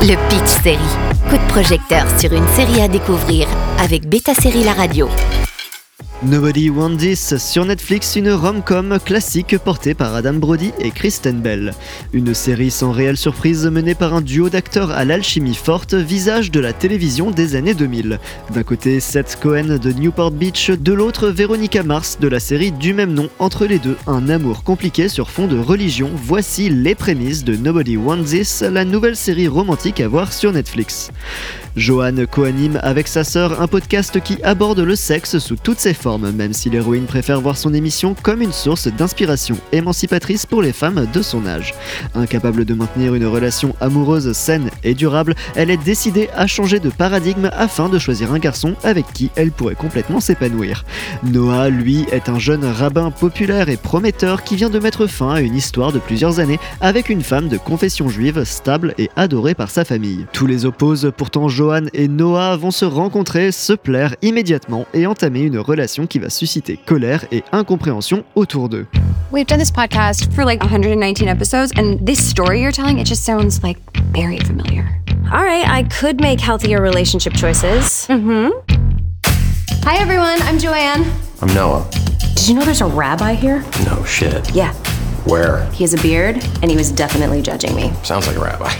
Le Pitch Série. Coup de projecteur sur une série à découvrir avec Beta Série La Radio. Nobody Want This sur Netflix, une rom-com classique portée par Adam Brody et Kristen Bell. Une série sans réelle surprise menée par un duo d'acteurs à l'alchimie forte, visage de la télévision des années 2000. D'un côté, Seth Cohen de Newport Beach, de l'autre, Veronica Mars de la série du même nom. Entre les deux, un amour compliqué sur fond de religion. Voici les prémices de Nobody Want This, la nouvelle série romantique à voir sur Netflix. Joanne co-anime avec sa sœur un podcast qui aborde le sexe sous toutes ses formes, même si l'héroïne préfère voir son émission comme une source d'inspiration émancipatrice pour les femmes de son âge. Incapable de maintenir une relation amoureuse saine et durable, elle est décidée à changer de paradigme afin de choisir un garçon avec qui elle pourrait complètement s'épanouir. Noah, lui, est un jeune rabbin populaire et prometteur qui vient de mettre fin à une histoire de plusieurs années avec une femme de confession juive stable et adorée par sa famille. Tous les opposent, pourtant Joanne et Noah vont se rencontrer, se plaire immédiatement et entamer une relation qui va susciter colère et incompréhension autour d'eux. We've done this podcast for like 119 episodes, and this story you're telling, it just sounds like very familiar. All right, I could make healthier relationship choices. Hi everyone, I'm Joanne. I'm Noah. Did you know there's a rabbi here? No shit. Yeah, Where? he has a beard, and he was definitely judging me. Sounds like a rabbi.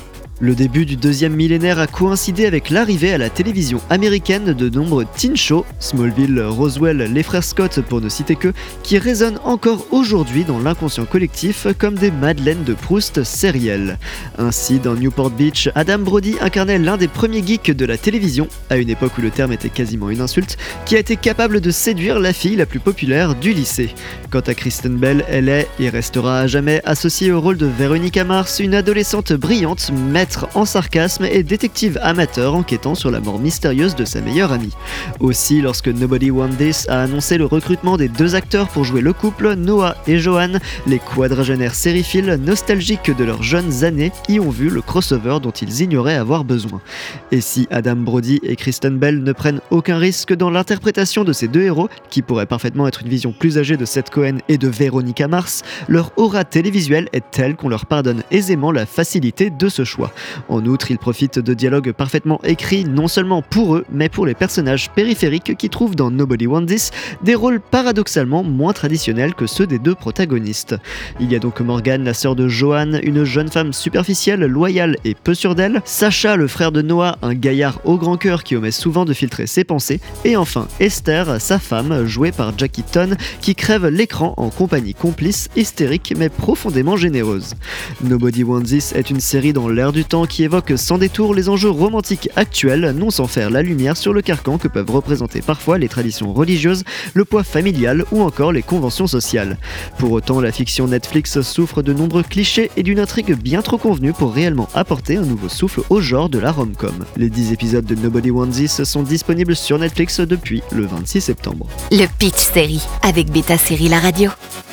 Le début du deuxième millénaire a coïncidé avec l'arrivée à la télévision américaine de nombreux teen shows, Smallville, Roswell, Les Frères Scott pour ne citer que, qui résonnent encore aujourd'hui dans l'inconscient collectif comme des Madeleines de Proust sérielles. Ainsi, dans Newport Beach, Adam Brody incarnait l'un des premiers geeks de la télévision, à une époque où le terme était quasiment une insulte, qui a été capable de séduire la fille la plus populaire du lycée. Quant à Kristen Bell, elle est et restera à jamais associée au rôle de Veronica Mars, une adolescente brillante, maître en sarcasme et détective amateur enquêtant sur la mort mystérieuse de sa meilleure amie. Aussi, lorsque Nobody Want This a annoncé le recrutement des deux acteurs pour jouer le couple, Noah et Joanne, les quadragénaires sériphiles nostalgiques de leurs jeunes années, y ont vu le crossover dont ils ignoraient avoir besoin. Et si Adam Brody et Kristen Bell ne prennent aucun risque dans l'interprétation de ces deux héros, qui pourraient parfaitement être une vision plus âgée de Seth Cohen et de Veronica Mars, leur aura télévisuelle est telle qu'on leur pardonne aisément la facilité de ce choix. En outre, ils profitent de dialogues parfaitement écrits non seulement pour eux, mais pour les personnages périphériques qui trouvent dans Nobody Want This des rôles paradoxalement moins traditionnels que ceux des deux protagonistes. Il y a donc Morgan, la sœur de Joanne, une jeune femme superficielle, loyale et peu sûre d'elle, Sacha, le frère de Noah, un gaillard au grand cœur qui omet souvent de filtrer ses pensées, et enfin Esther, sa femme, jouée par Jackie Tohn, qui crève l'écran en compagnie complice, hystérique mais profondément généreuse. Nobody Want This est une série dans l'air du temps qui évoque sans détour les enjeux romantiques actuels, non sans faire la lumière sur le carcan que peuvent représenter parfois les traditions religieuses, le poids familial ou encore les conventions sociales. Pour autant, la fiction Netflix souffre de nombreux clichés et d'une intrigue bien trop convenue pour réellement apporter un nouveau souffle au genre de la rom-com. Les 10 épisodes de Nobody Want This sont disponibles sur Netflix depuis le 26 septembre. Le Pitch Série avec Beta Série La Radio.